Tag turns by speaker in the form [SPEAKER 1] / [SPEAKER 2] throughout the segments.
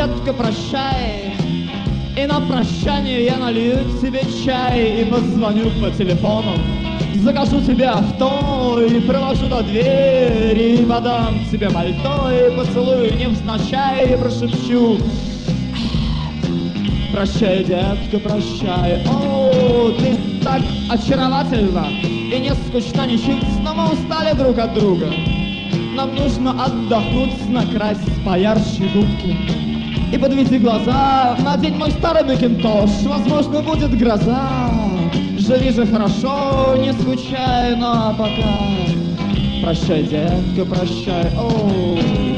[SPEAKER 1] детка, прощай. И на прощание я налью тебе чай и позвоню по телефону. Закажу тебе авто и провожу до двери, и подам тебе пальто и поцелую невзначай и прошепчу: прощай, детка, прощай. О, ты так очаровательна и не скучна ничуть, но мы устали друг от друга. Нам нужно отдохнуть, накрасить поярче губки и подведи глаза, надень мой старый макинтош, возможно, будет гроза. Живи же хорошо, не скучай, ну а пока прощай, детка, прощай. О.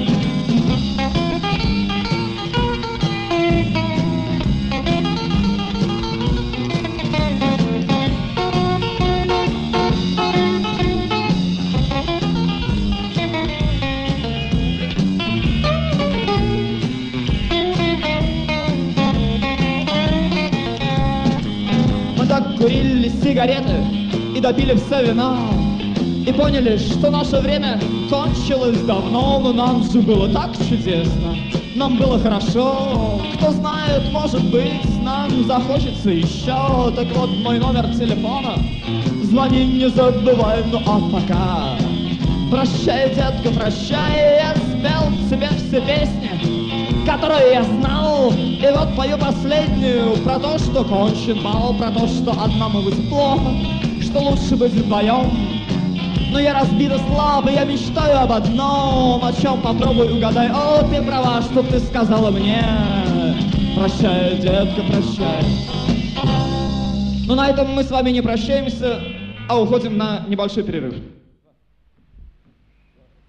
[SPEAKER 1] Так курили сигареты и допили все вина, и поняли, что наше время кончилось давно. Но нам же было так чудесно, нам было хорошо. Кто знает, может быть, нам захочется еще. Так вот мой номер телефона, звони, не забывай. Ну а пока прощай, детка, прощай. Я спел тебе все песни, которую я знал, и вот пою последнюю про то, что кончен бал, про то, что одному быть плохо, что лучше быть вдвоем. Но я разбита слабо, я мечтаю об одном, о чем попробуй угадай. О, ты права, что ты сказала мне. Прощай, детка, прощай. Но на этом мы с вами не прощаемся, а уходим на небольшой перерыв.